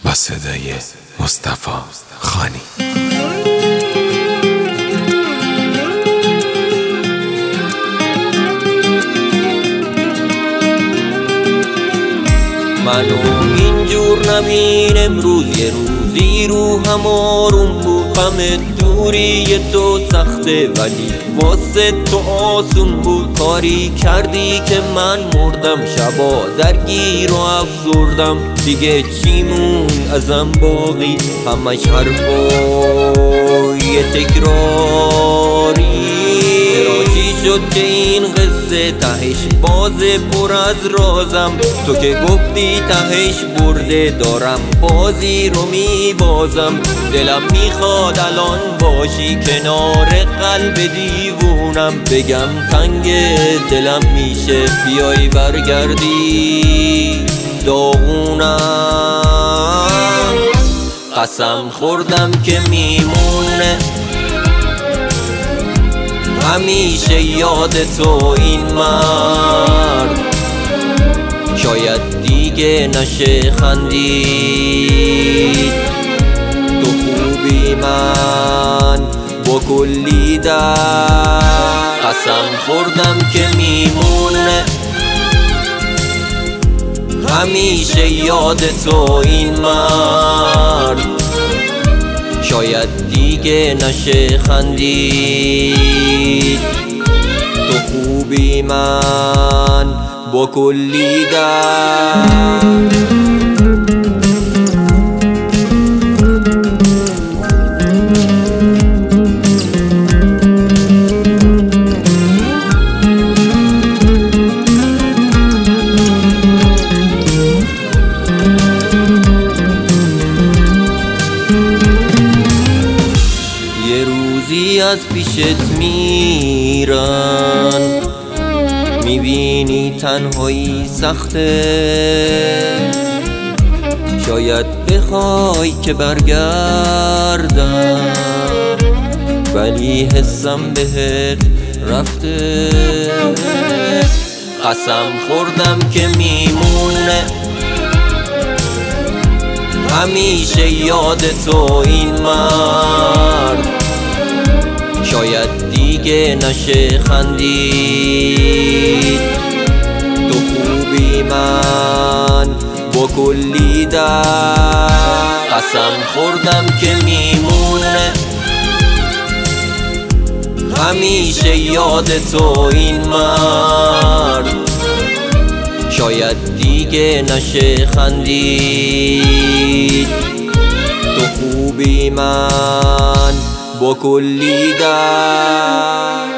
با صدای مصطفی خانی. منو اینجور نبین امروز، یه روزی روحم آروم بود. همه دوری تو سخته ولی واسه تو آسون بود. کاری کردی که من مردم، شبا درگیر و افزردم. دیگه چی مون ازم باقی؟ همش حرفای تکراری. چی شد که این قصه تهش باز پر از رازم؟ تو که گفتی تهش برده، دارم بازی رو میبازم. دلم میخواد الان باشی کنار قلب دیوونم. بگم تنگ دلم میشه، بیای برگردی داغونم. قسم خوردم که میمونه همیشه یاد تو این مرد. شاید دیگه نشه خندید تو خوبی من با کلی درد. قسم خوردم که میمونه همیشه یاد تو این مرد. شاید دیگه نشه خندید تو خوبی من با کلی درد. از پیشت میرن، میبینی تنهایی سخته. شاید بخوای که برگردم ولی حسم بهت رفته. قسم خوردم که میمونه همیشه یاد تو این مرد. شاید دیگه نشه خندید تو خوبی من با کلی درد. قسم خوردم که میمونه همیشه یاد تو این مرد. شاید دیگه نشه خندید تو خوبی من با کلی درد.